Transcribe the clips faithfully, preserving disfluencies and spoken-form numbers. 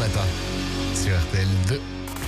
matin sur R T L deux.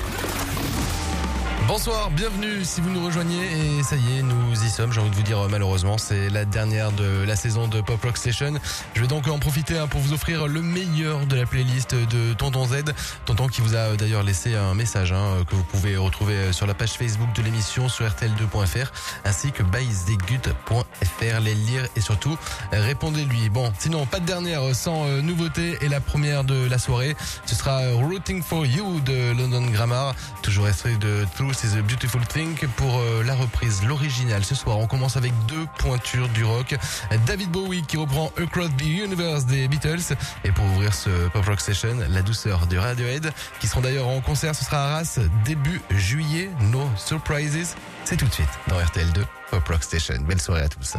Bonsoir, bienvenue si vous nous rejoignez et ça y est, nous y sommes. J'ai envie de vous dire malheureusement, c'est la dernière de la saison de Pop Rock Station. Je vais donc en profiter hein, pour vous offrir le meilleur de la playlist de Tonton Z. Tonton qui vous a d'ailleurs laissé un message hein, que vous pouvez retrouver sur la page Facebook de l'émission sur R T L deux point F R ainsi que byzegood point F R. Les lire et surtout répondez-lui. Bon, sinon pas de dernière sans euh, nouveauté et la première de la soirée, ce sera Rooting for You de London Grammar, toujours extrait de Truth is a Beautiful Thing pour euh, la reprise, l'original. Ce soir, on commence avec deux pointures du rock. David Bowie qui reprend Across the Universe des Beatles. Et pour ouvrir ce Pop Rock Session, la douceur de Radiohead, qui seront d'ailleurs en concert, ce sera à Arras début juillet. No Surprises. C'est tout de suite dans R T L deux, Pop Rock Station. Belle soirée à tous.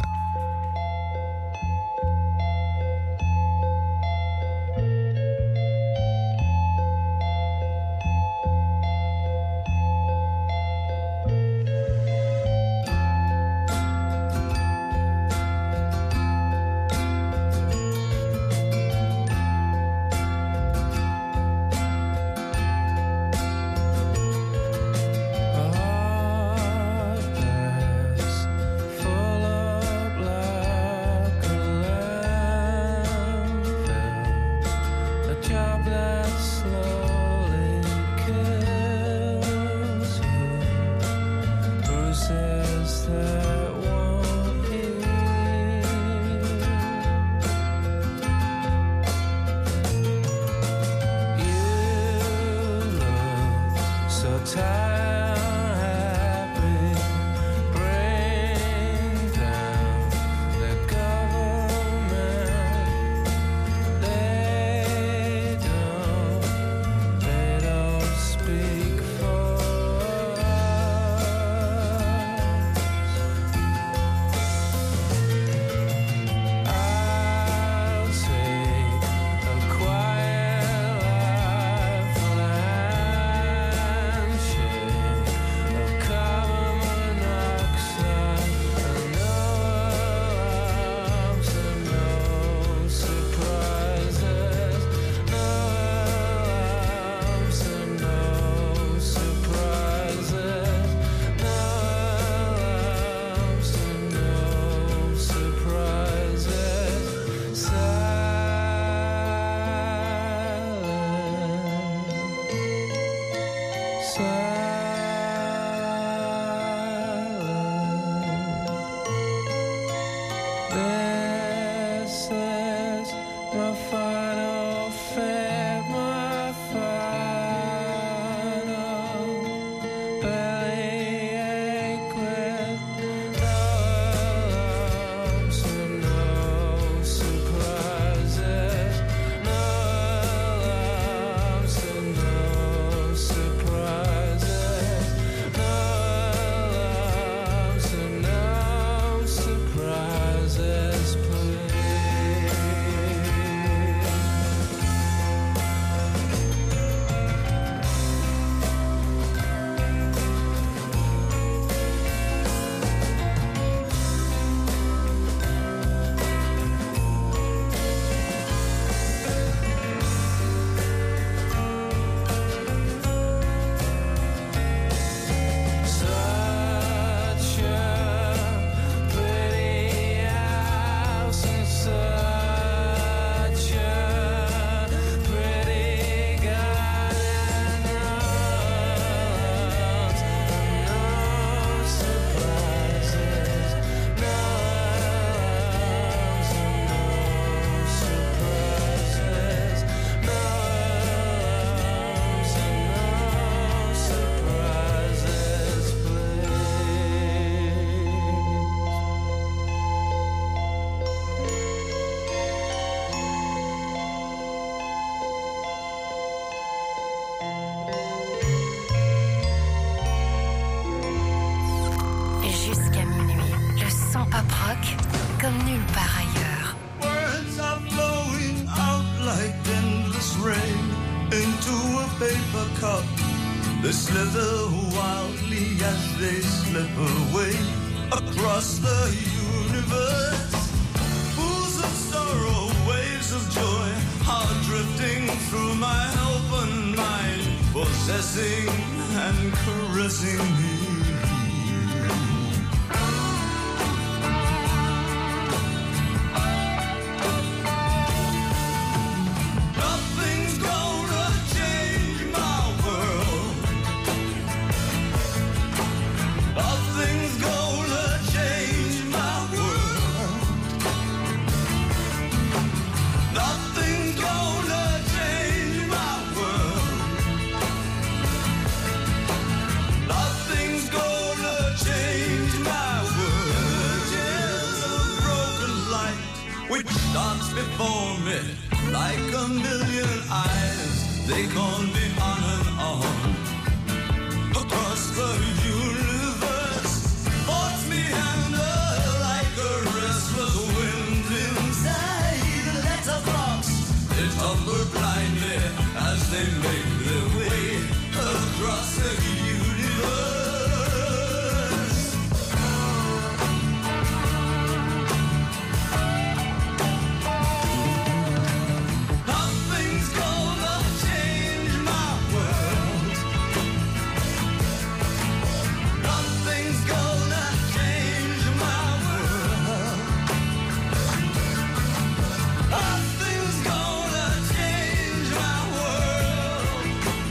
comme nulle part ailleurs. Words are flowing out like endless rain into a paper cup. They slither wildly as they slip away across the universe. Pools of sorrow, waves of joy are drifting through my helpless caressing and caressing me. Nothing's gonna change my world. Nothing's gonna change my world. Nothing's gonna change my world. Nothing's gonna change my world. Just a broken light which starts before me like a million eyes. They call me on and on across the universe. Force me under like a restless wind inside a letterbox. They tumble blindly as they make their way across the universe. Nothing's gonna change my world. Nothing's gonna change my world. Nothing's gonna change my world.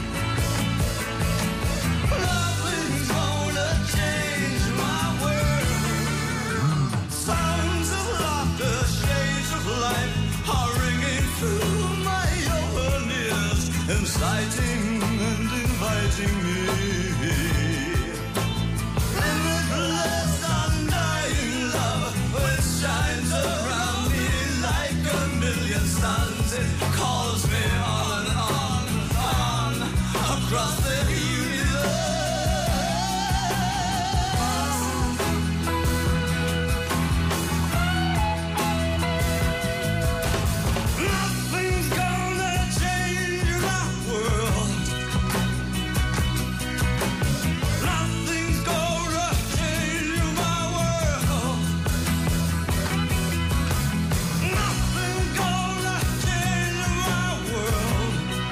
Nothing's gonna change my world. Sounds of laughter, shades of life are ringing through my open ears, inciting and inviting me. Limitless, undying love, which shines around me like a million suns. It calls me on, on, on, across the universe. Nothing's gonna change my world. Nothing's gonna change my world. Nothing's gonna change my world.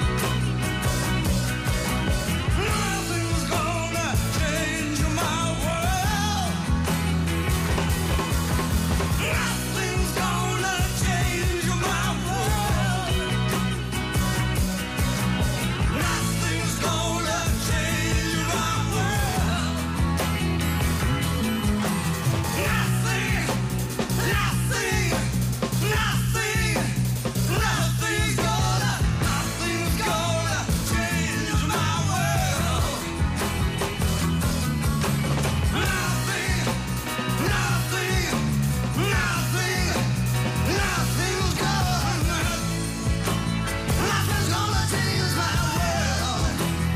Nothing's gonna change my world. Nothing's gonna change my world. Nothing's gonna change my world. Nothing, nothing, nothing, nothing's gonna, nothing's gonna change my world. Nothing, nothing, nothing, nothing's gonna, nothing's gonna change my world.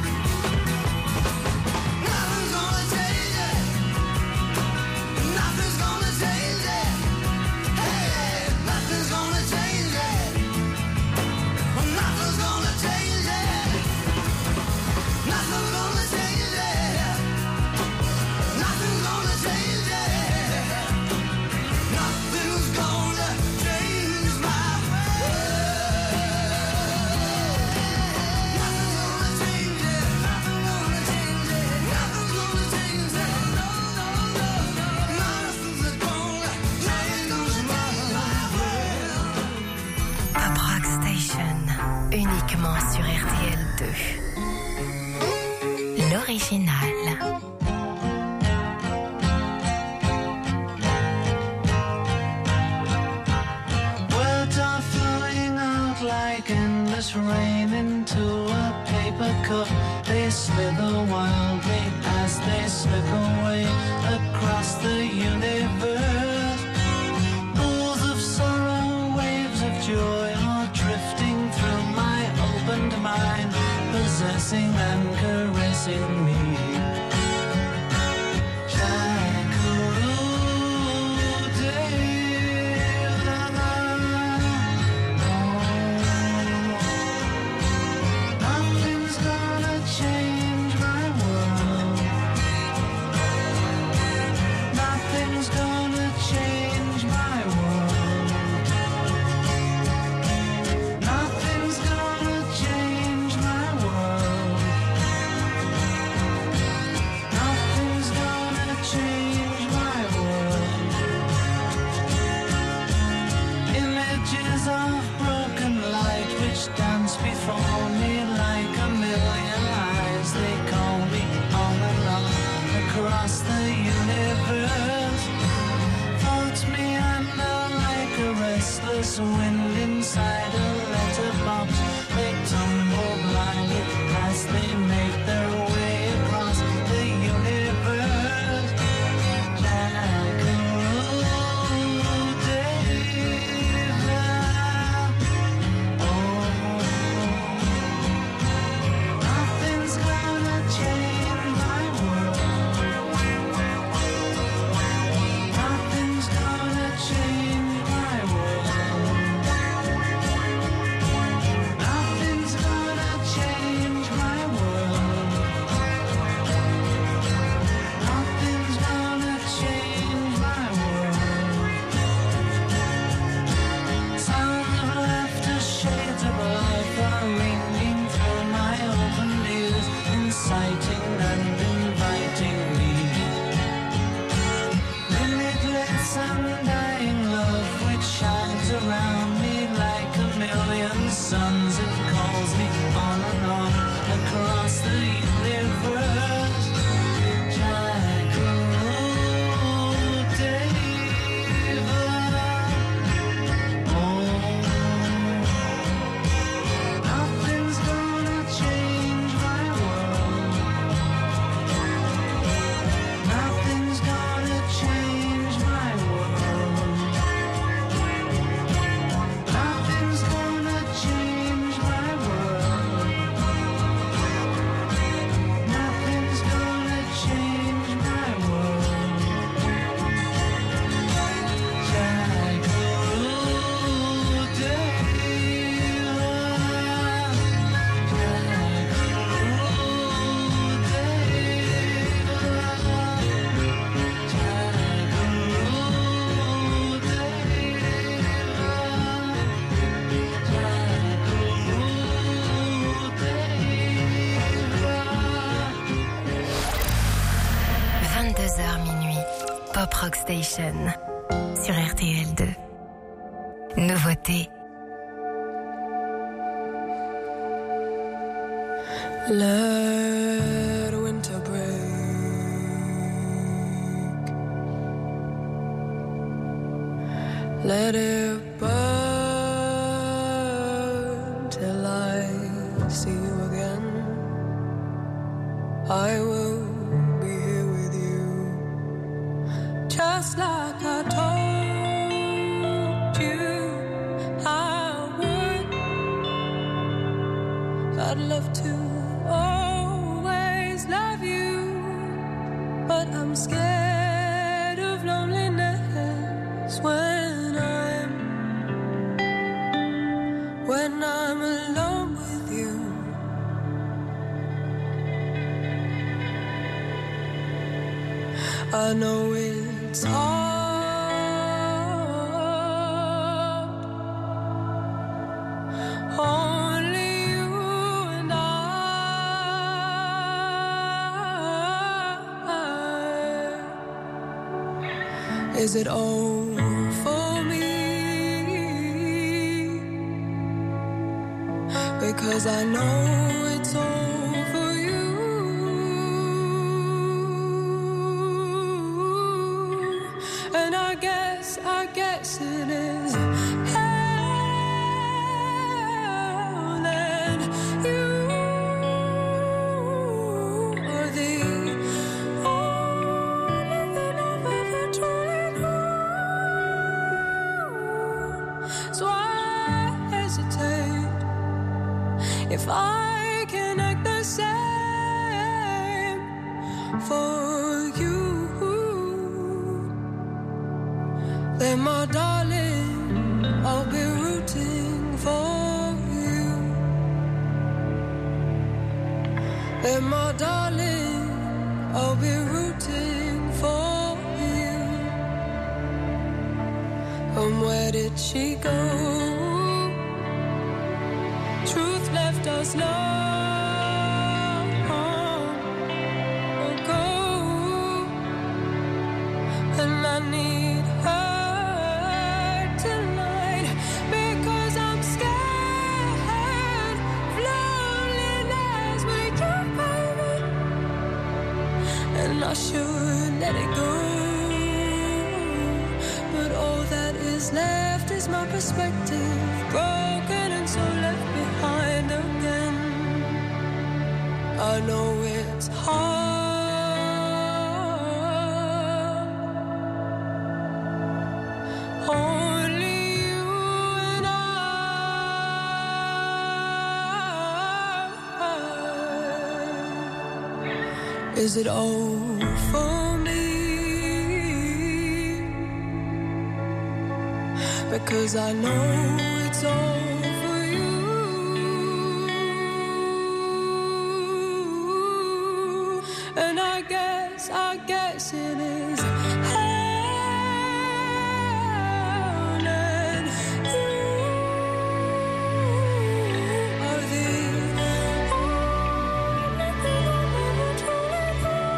Nothing's gonna change it. Nothing's gonna change it. Hey, nothing's gonna change it. Nothing's gonna change it. Nothing's gonna change it. Nothing's gonna change it. Nothing's gonna change my Pop Rock Station, uniquement sur R T L deux. L'original. Words are flowing out like endless rain into a paper cup. They slither wildly as they slip away across the universe. Pools of sorrow, waves of joy are drifting through my opened mind, possessing and caressing me. Nothing's gonna change my world. Nothing's gonna change my world. Nothing's gonna change my world. dance before me like a million eyes. They call me on and on across the universe. Floats me under like a restless wind inside a letterbox. They tumble blindly as they make their way across the universe. Jackaroo David. Oh, nothing's gonna change my world. Nothing's gonna change my world. Nothing's gonna change my world. Nothing's gonna change my world. Sounds of laughter, shades of life are ringing through my open ears, inciting and inviting me. Limitless undying love which shines around me like a million suns. It calls me on and on across the universe. Jackaroo David. Oh, nothing's gonna change my world. Nothing's gonna change my world. Nothing's gonna change my world. Nothing's gonna change my world. Jackaroo David. vingt-deux heures minuit, Pop Rock Station sur R T L deux. Nouveauté. Let winter break. Let it burn till I see you again. I will be here with you, just like I told you I would. I'd love to always love you, but I'm scared of loneliness when I'm when I'm alone with you. I know it's hard. Only you and I. Is it all for me? Because I know it's all for you. And I guess, I guess it is hell, and you are the only thing I've ever truly known. So I hesitate if I can act the same for you. Then my darling, I'll be rooting for you. Then my darling, I'll be rooting for you. And where did she go? Truth left us long ago, and I need her tonight because I'm scared and I should let it go. But all that is left is my perspective, broken and so left behind again. I know it's hard. Only you and I. Is it all for me? Because I know it's all for you. And I guess, I guess it is hell. And you are the only thing I'm truly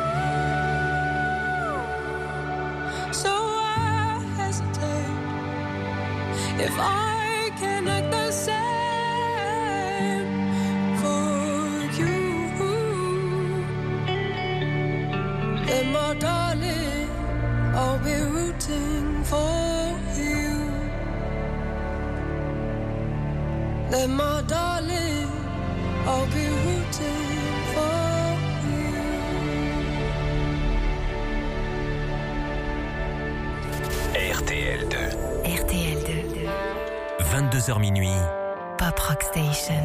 for. So I hesitate if I can act the same for you. Then my darling, I'll be rooting for you. Then my darling, I'll be rooting for you. R T L deux. R T L deux. vingt-deux heures minuit. Pop Rock Station.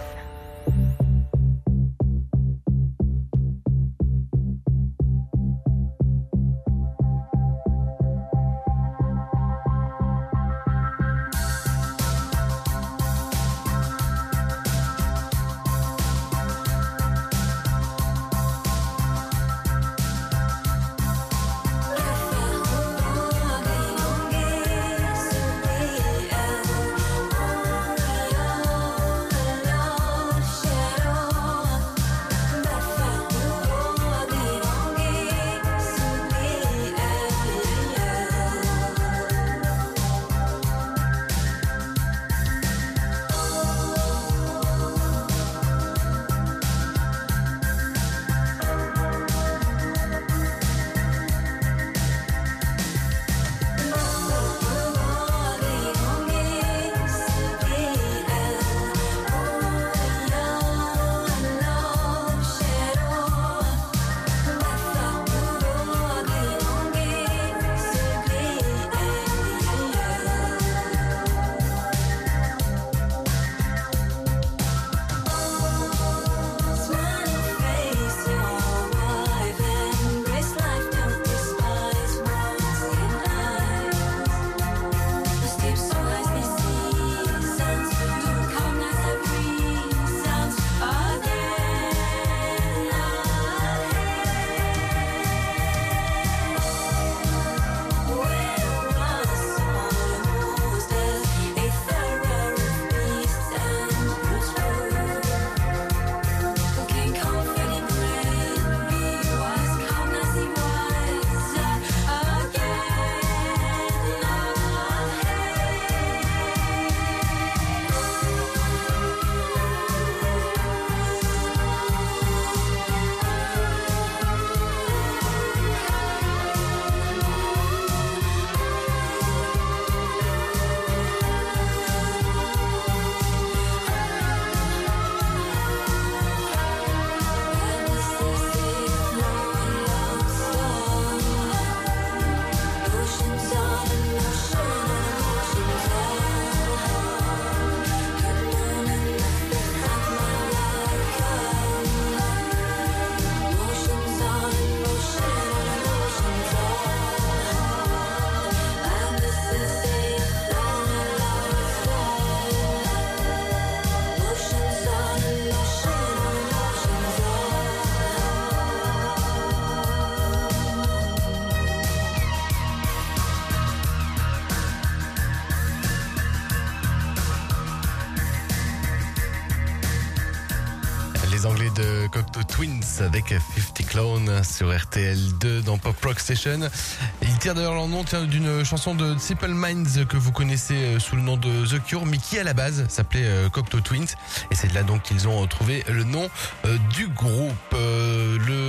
Anglais de Cocteau Twins avec cinquante Clown sur R T L deux dans Pop Rock Station. Ils tirent d'ailleurs leur nom d'une chanson de Simple Minds que vous connaissez sous le nom de The Cure, mais qui à la base s'appelait Cocteau Twins. Et c'est de là donc qu'ils ont trouvé le nom du groupe. Le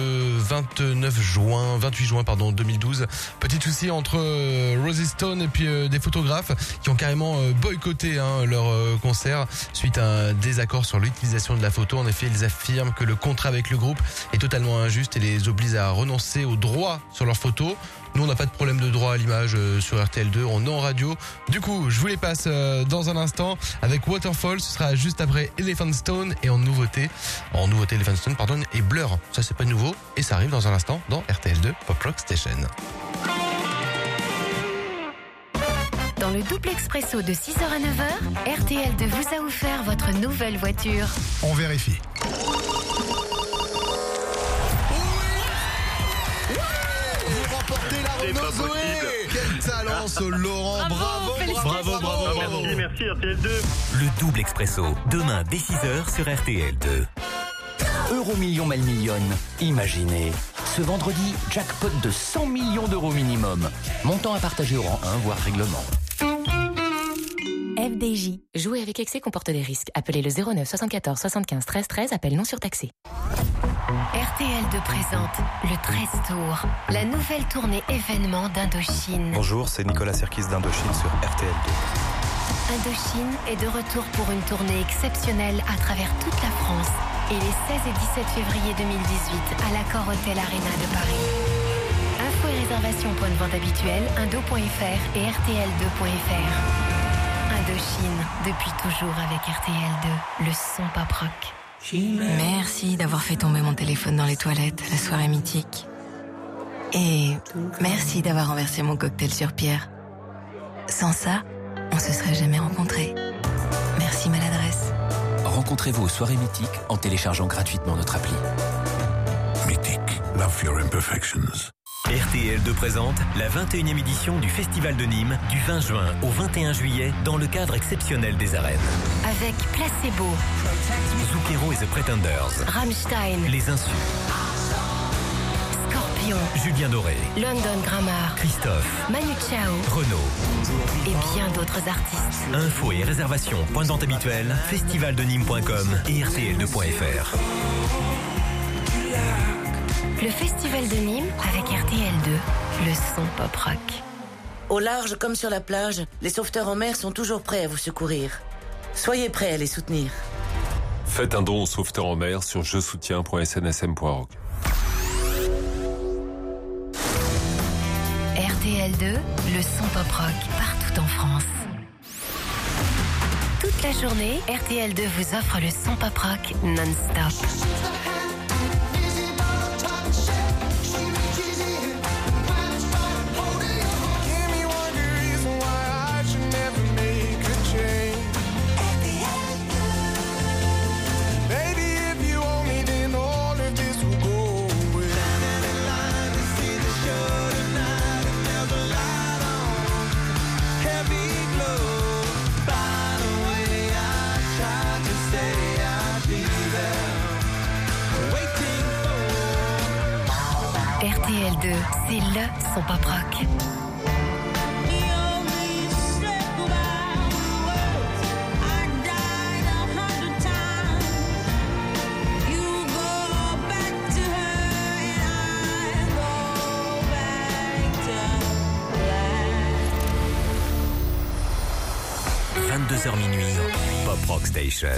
vingt-neuf juin, vingt-huit juin pardon, deux mille douze. Petit souci entre euh, Rosie Stone et puis euh, des photographes qui ont carrément euh, boycotté hein, leur euh, concert suite à un désaccord sur l'utilisation de la photo. En effet, ils affirment que le contrat avec le groupe est totalement injuste et les oblige à renoncer aux droits sur leurs photos. Nous, on n'a pas de problème de droit à l'image euh, sur R T L deux, on est en radio. Du coup, je vous les passe euh, dans un instant avec Waterfall. Ce sera juste après Elephant Stone et en nouveauté, en nouveauté Elephant Stone, pardon, et Blur. Ça, c'est pas nouveau et ça arrive dans un instant dans R T L deux Pop Rock Station. Dans le double expresso de six heures à neuf heures, R T L deux vous a offert votre nouvelle voiture. On vérifie. Renault Zoé. Quel talent ce Laurent, bravo, bravo, bravo, bravo, bravo. Merci, merci R T L deux. Le double expresso, demain dès six heures sur R T L deux. Euromillion mal millionne. Imaginez. Ce vendredi, jackpot de cent millions d'euros minimum. Montant à partager au rang un, voire règlement. F D J. Jouer avec excès comporte des risques. Appelez le zéro neuf soixante-quatorze soixante-quinze treize treize, appel non surtaxé. R T L deux présente le treize Tour, la nouvelle tournée événement d'Indochine. Bonjour, c'est Nicolas Serkis d'Indochine sur R T L deux. Indochine est de retour pour une tournée exceptionnelle à travers toute la France et les seize et dix-sept février deux mille dix-huit à l'Accor Hotel Arena de Paris. Infos et réservations point de vente habituelles, indo point f r et r t l deux point f r. Indochine, depuis toujours avec R T L deux, le son pop rock. Merci d'avoir fait tomber mon téléphone dans les toilettes, la soirée mythique. Et merci d'avoir renversé mon cocktail sur Pierre. Sans ça, on se serait jamais rencontrés. Merci maladresse. Rencontrez-vous aux soirées mythiques en téléchargeant gratuitement notre appli. Mythique, love your imperfections. R T L deux présente la vingt et unième édition du Festival de Nîmes du vingt juin au vingt et un juillet dans le cadre exceptionnel des arènes. Avec Placebo, Zucchero et The Pretenders, Rammstein, Les Insus, Scorpion, Julien Doré, London Grammar, Christophe, Manu Chao Renaud et bien d'autres artistes. Infos et réservations, point de vente habituel, festival de nîmes point com et r t l deux point f r. Le Festival de Nîmes avec R T L deux, le son pop rock. Au large comme sur la plage, les sauveteurs en mer sont toujours prêts à vous secourir. Soyez prêts à les soutenir. Faites un don aux sauveteurs en mer sur je soutiens point s n s m point org. R T L deux, le son pop rock partout en France. Toute la journée, R T L deux vous offre le son pop rock non-stop. R T L deux, c'est le son pop rock. vingt-deux heures minuit, Pop Rock Station.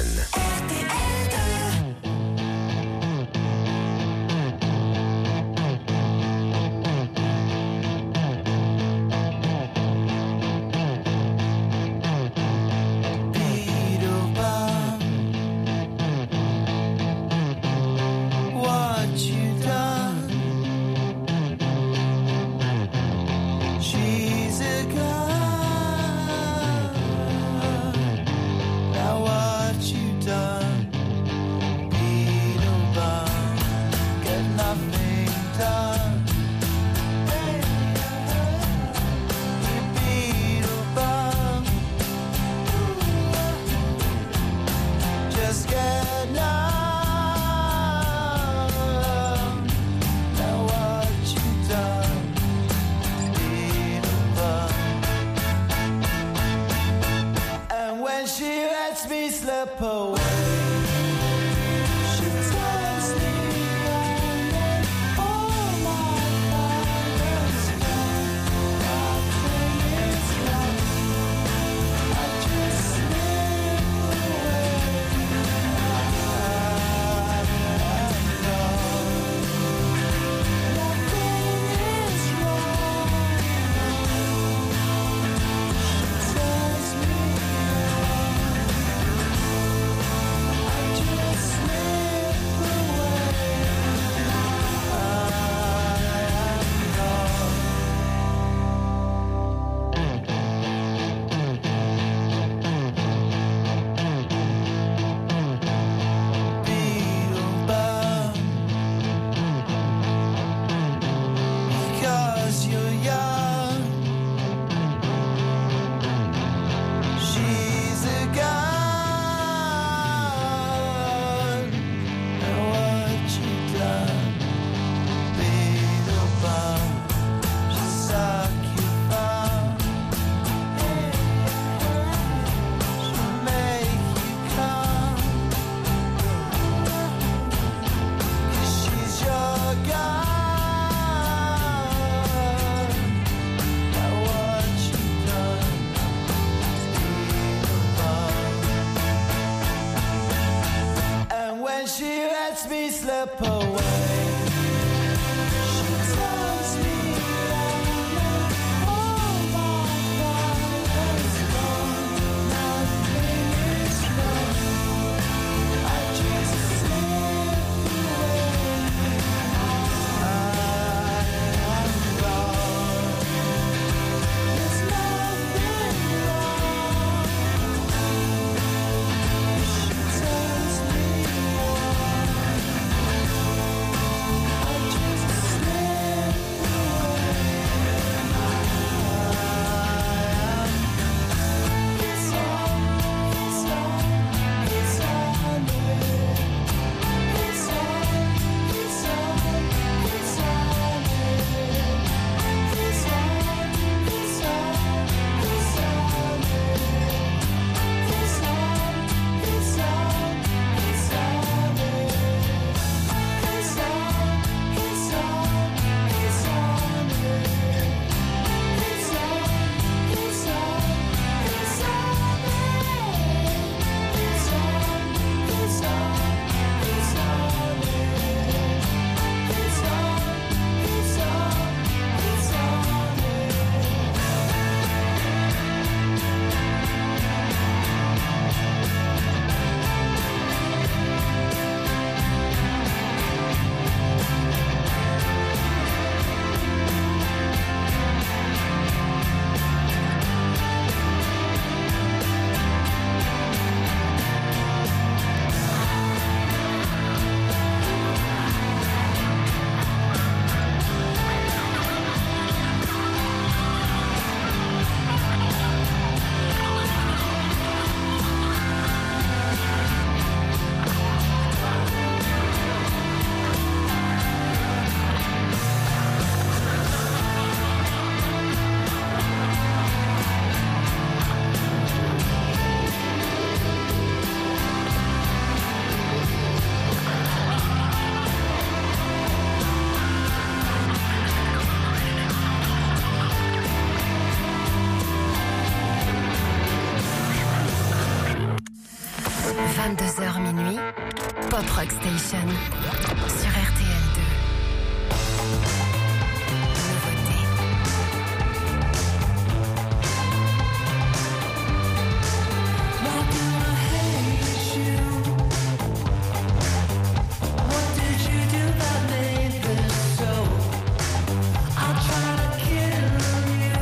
she lets me slip away. She tells me that all my fire is gone, nothing is wrong. I just slip away. I am gone. There's nothing wrong. She tells me I just slip away. It's on, it's on, it's on the way. It's on, it's on, it's on the way. It's on, it's on, it's on the way. It's on, it's on, it's on the way. It's on, it's on, it's on the way. It's on, it's on, it's on the way. It's on, it's on, it's on the way. It's on, it's on, it's on the vingt-deux heures minuit, Pop Rock Station sur R T L deux. Nouveauté. Why do I hate you? What did you do that made this so? I'll try to kill you,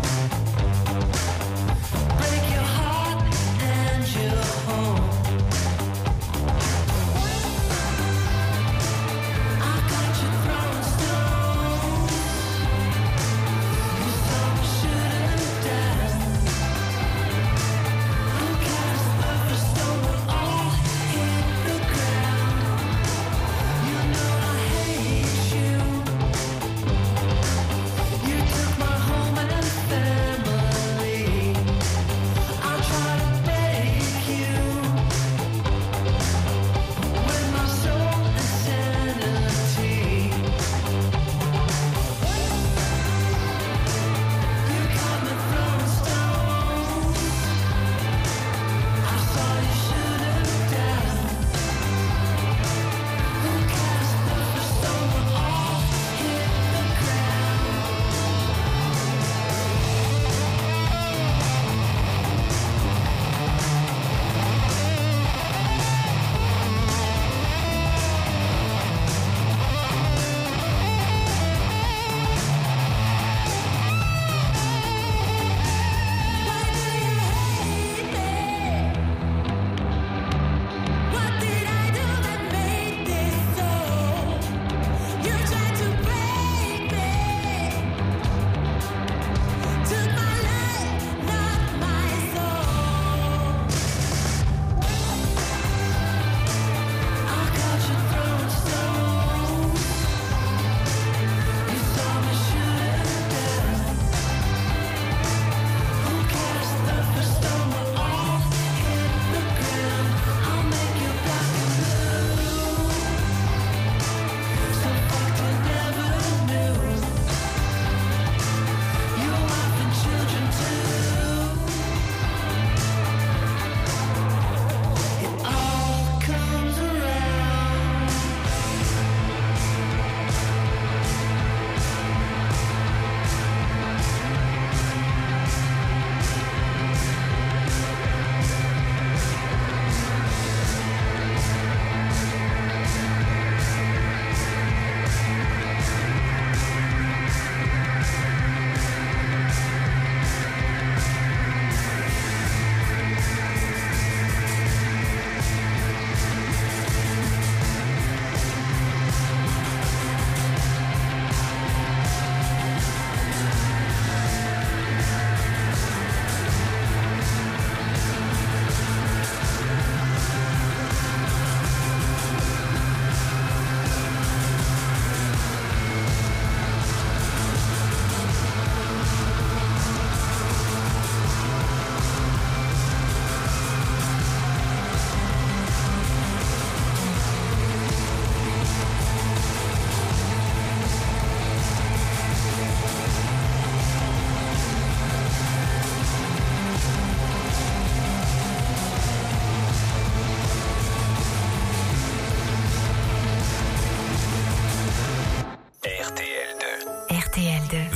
break your heart and your home.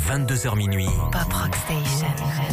vingt-deux heures minuit. Pop Rock Station.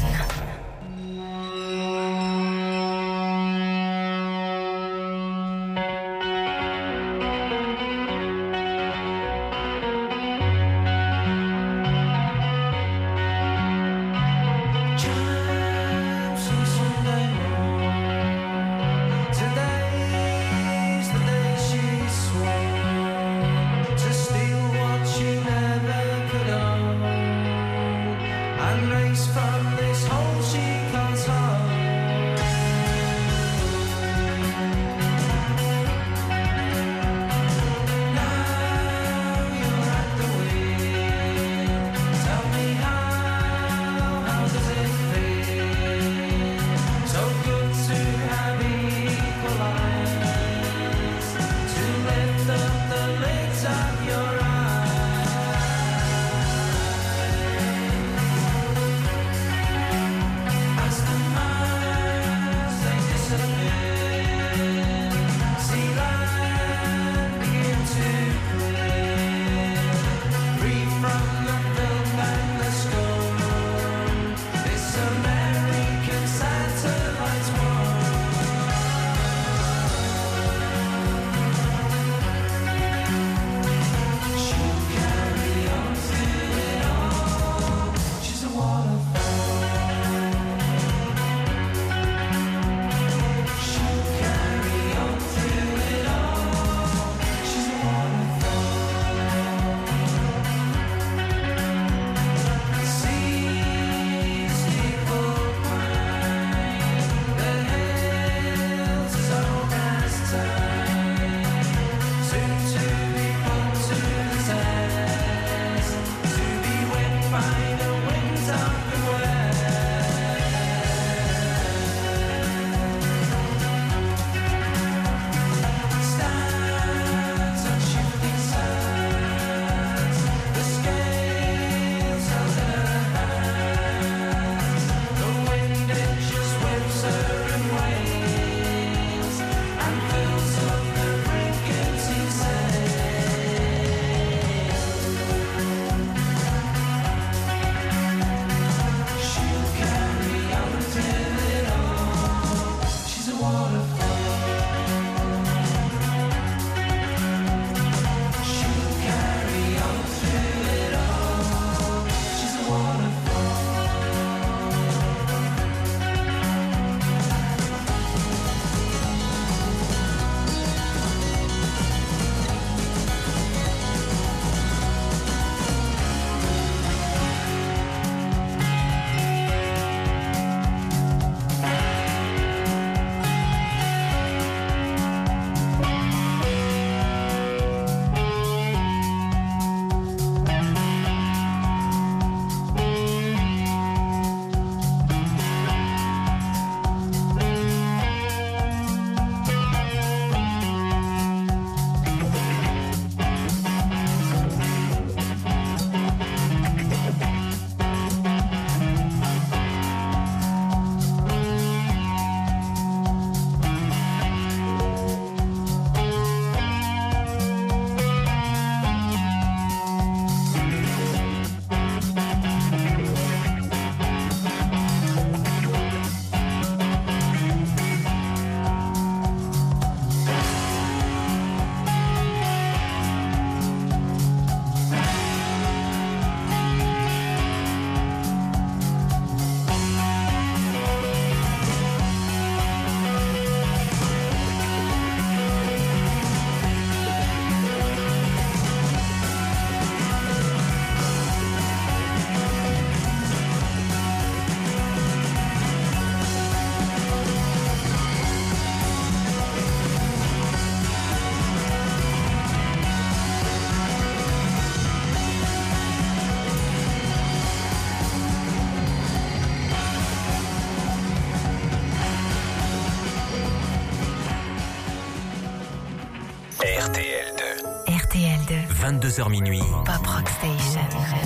R T L deux. R T L deux. vingt-deux heures minuit. Pop Rock Station.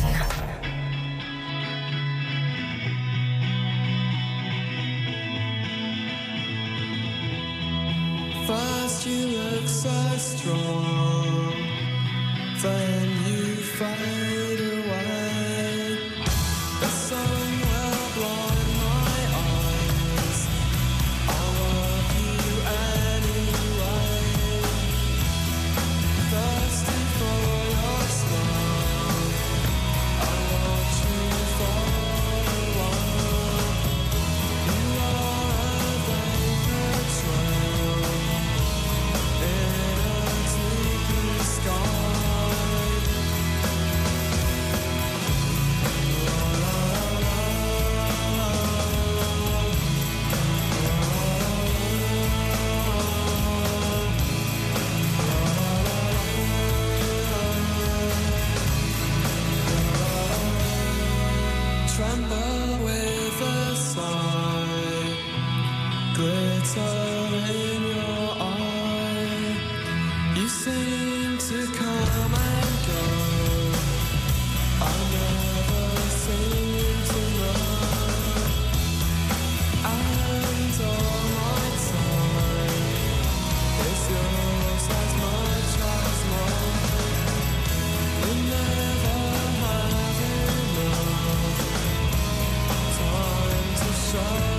First you look so strong, then you fade away. to come and go. I never seem to know. And all my time is yours as much as mine. We never have enough time to show.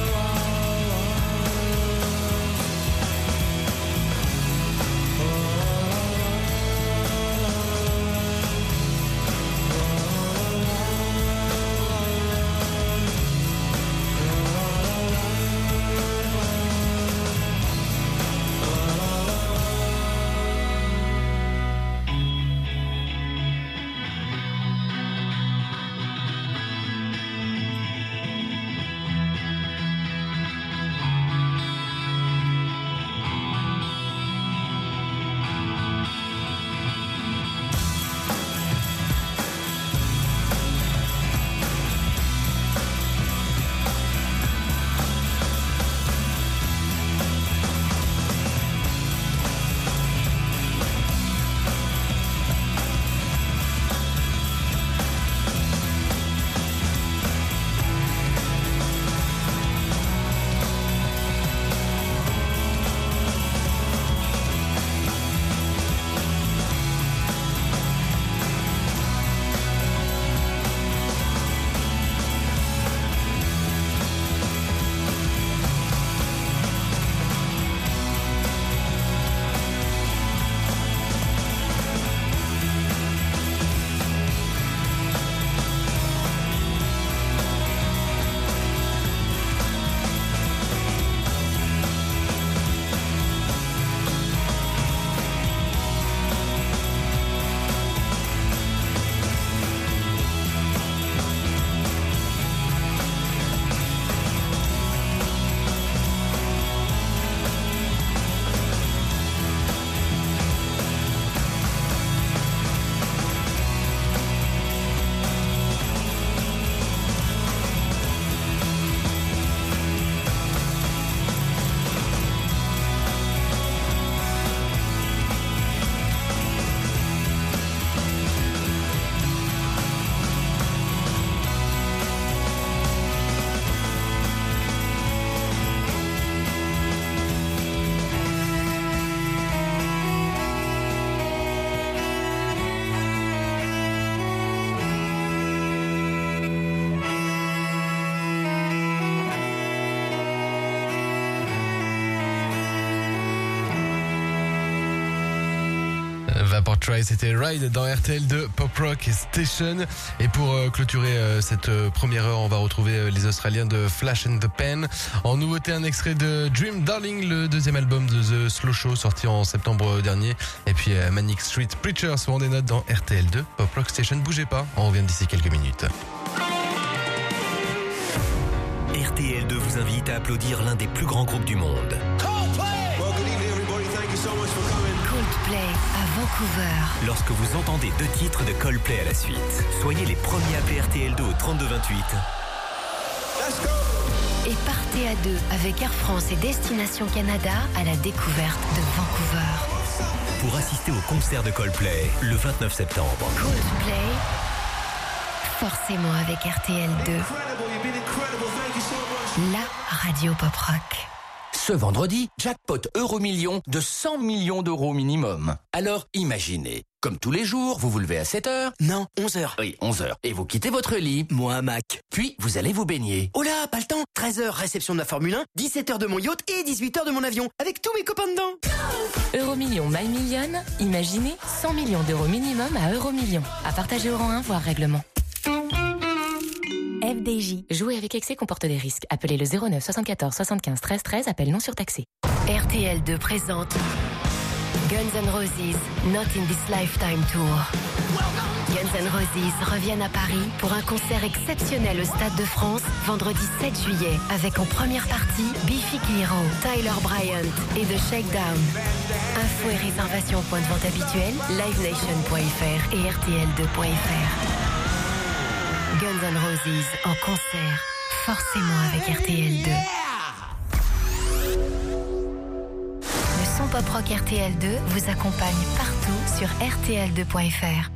Vaportray, c'était Ride dans R T L deux Pop Rock Station. Et pour euh, clôturer euh, cette euh, première heure, on va retrouver euh, les Australiens de Flash and the Pen. En nouveauté, un extrait de Dream Darling, le deuxième album de The Slow Show, sorti en septembre dernier. Et puis euh, Manic Street Preachers seront des notes dans R T L deux Pop Rock Station. Bougez pas, on revient d'ici quelques minutes. R T L deux vous invite à applaudir l'un des plus grands groupes du monde. Coldplay à Vancouver. Lorsque vous entendez deux titres de Coldplay à la suite, soyez les premiers à appeler R T L deux au trente-deux vingt-huit. Et partez à deux avec Air France et Destination Canada à la découverte de Vancouver. Pour assister au concert de Coldplay le vingt-neuf septembre. Coldplay, forcément avec R T L deux. La radio pop rock. Ce vendredi, jackpot Euromillion de cent millions d'euros minimum. Alors imaginez, comme tous les jours, vous vous levez à sept heures. Non, onze heures. Oui, onze heures. Et vous quittez votre lit. Moi à Mac. Puis, vous allez vous baigner. Oh là, pas le temps. treize heures, réception de la Formule un, dix-sept heures de mon yacht et dix-huit heures de mon avion, avec tous mes copains dedans. Euromillion My Million, imaginez cent millions d'euros minimum à Euromillion. À partager au rang un, voire règlement. F D J. Jouer avec excès comporte des risques. Appelez le zéro neuf soixante-quatorze soixante-quinze treize treize, appel non surtaxé. R T L deux présente Guns N' Roses Not in This Lifetime Tour. Guns N' Roses reviennent à Paris pour un concert exceptionnel au Stade de France vendredi sept juillet avec en première partie Biffy Clyro, Tyler Bryant et The Shakedown. Infos et réservations point de vente habituel, live nation point f r et r t l deux point f r. Guns N' Roses en concert, forcément avec R T L deux. Le son Pop Rock R T L deux vous accompagne partout sur R T L deux point F R.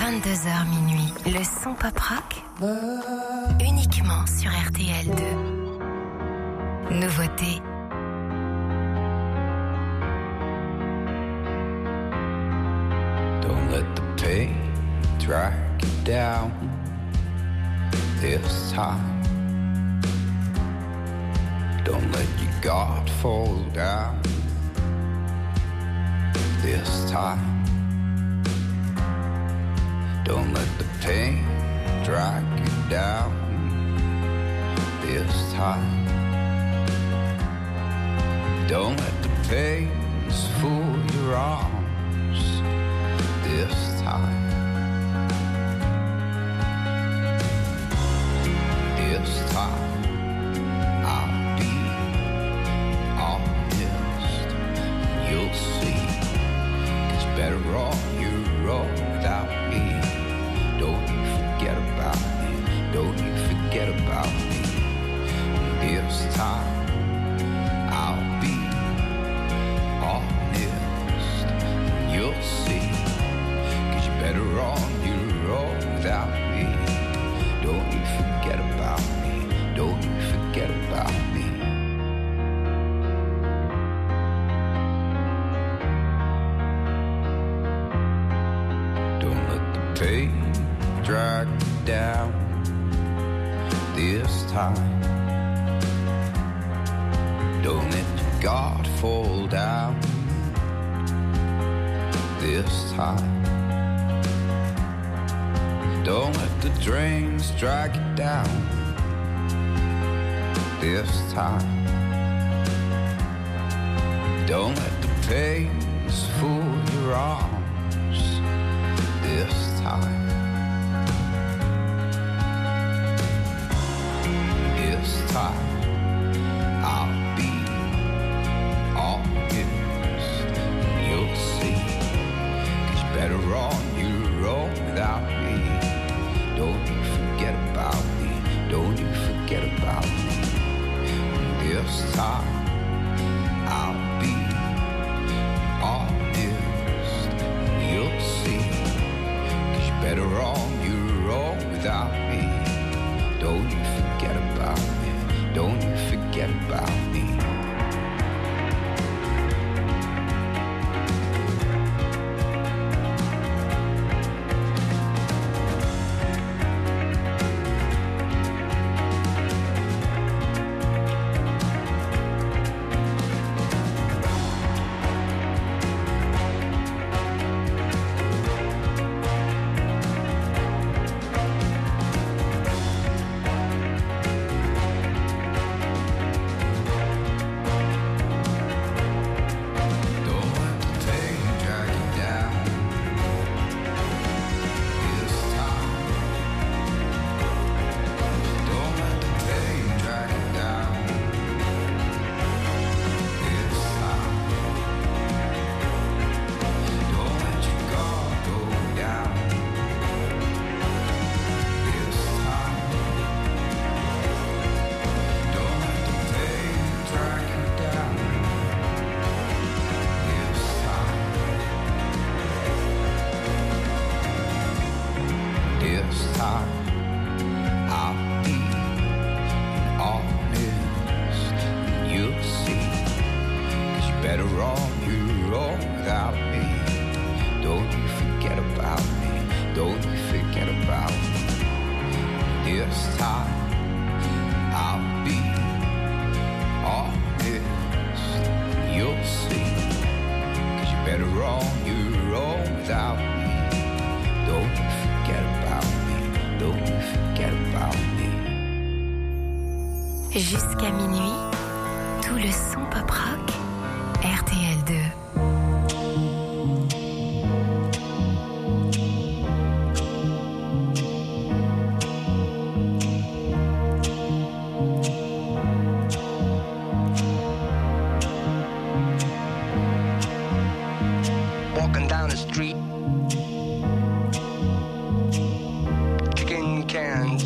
vingt-deux heures minuit, le son pop rock, uniquement sur R T L deux. Nouveauté. Don't let the pain drag you down this time. Don't let your guard fall down this time. Don't let the pain drag you down this time. Don't let the pains fool your arms this time. This time I'll be honest, you'll see. It's better off you're wrong without me. Don't you forget about me. Don't you forget about me. This time I'll be honest, you'll see. Cause you're better off you're wrong without me. Don't you forget about me. Don't you forget about me. Don't let the pain drag you down this time. Don't let your guard fall down this time. Don't let the drains drag you down this time. Don't let the pains fool your arms this time. This time I'll be honest, you'll see. Cause you're better off you're wrong without me. Don't you forget about me. Don't you forget about me. This time I'll be honest, you'll see. Cause you're better off you're wrong without me. Don't you forget about me. Don't you forget about me. Jusqu'à minuit, tout le son pop rock, R T L deux. Walking down the street, kicking cans,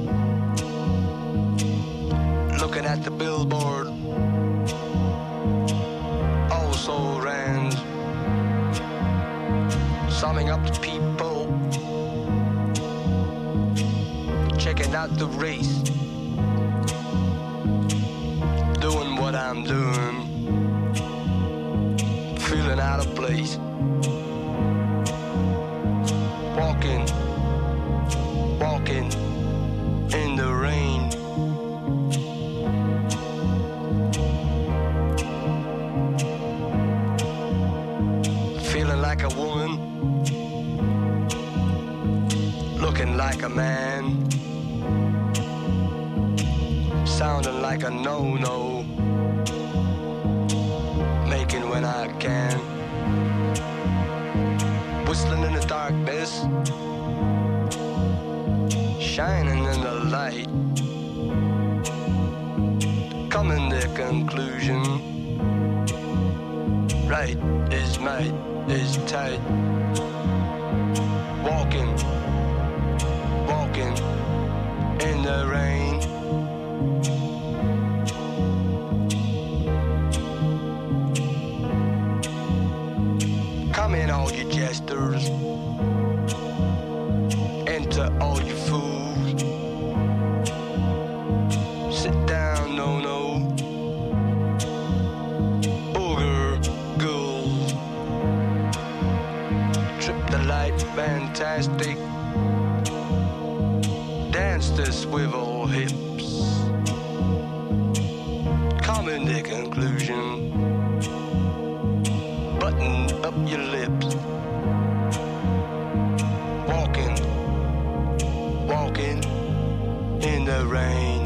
looking at the billboard, also ran, summing up the people not the race. Doing what I'm doing, feeling out of place. Walking, walking in the rain. Feeling like a woman, looking like a man, sounding like a no-no, making when I can, whistling in the darkness, shining in the light, coming to conclusion, right is might is tight, walking, walking in the rain. Come in, all you jesters, enter all you fools, sit down, no, no, ogre ghouls, trip the light, fantastic, dance the swivel hips, coming to conclusion, button up your lips, walking, walking in the rain,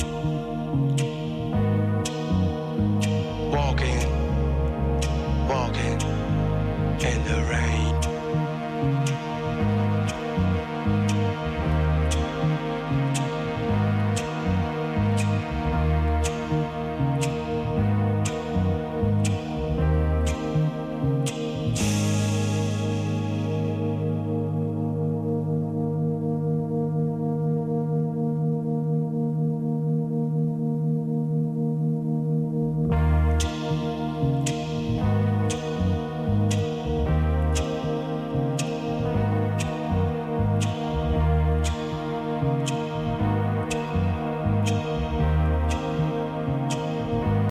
walking, walking in the rain.